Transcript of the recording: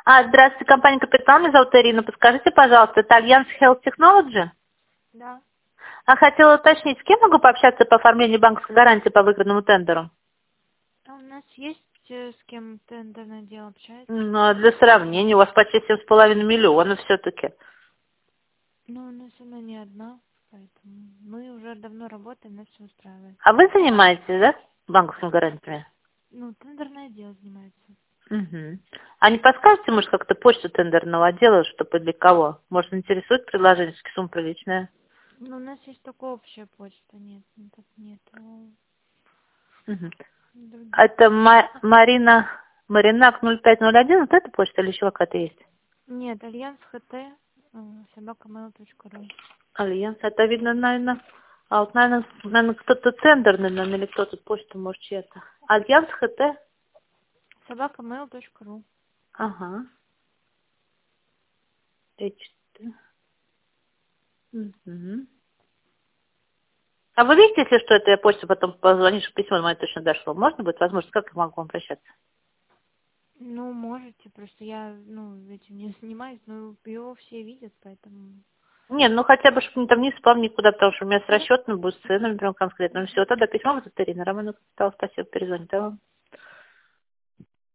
Здравствуйте, компания «Капитал», меня зовут Ирина. Подскажите, пожалуйста, это Альянс Health Technology? Да. Хотела уточнить, с кем могу пообщаться по оформлению банковской гарантии по выигранному тендеру? А у нас есть с кем тендерное дело общается? Для сравнения, у вас почти 7,5 миллионов все-таки. Ну, у нас она не одна, поэтому мы уже давно работаем, нас все устраивает. А вы занимаетесь, да, банковскими гарантиями? Ну, тендерное дело занимается. Угу. А не подскажете, может, как-то почту тендерного отдела, чтобы для кого? Может, интересует предложение, сумма приличная? Ну, у нас есть только общая почта, нет, ну, так нет. Угу. Других. Это Маринак 0501, вот эта почта или еще какая-то есть? Нет, Альянс ХТ, собакамейл.ру. Альянс, это видно, наверное, наверное, кто-то тендерный, наверное, или кто-то почту, может, чья-то. Альянс ХТ? Собакамейл.ру. Ага. H-T. Мгм. А вы видите, если что, это я почту потом позвоню, чтобы письмо мое точно дошло. Можно будет возможность, как я могу вам обращаться? Ну, можете, просто я, этим не занимаюсь, но его все видят, поэтому... Не, ну хотя бы, чтобы там не спам никуда, потому что у меня с расчетным будет с ценами прям конкретно. Ну все, тогда письмо вот от Ирины Романовны. Спасибо, перезвоните вам.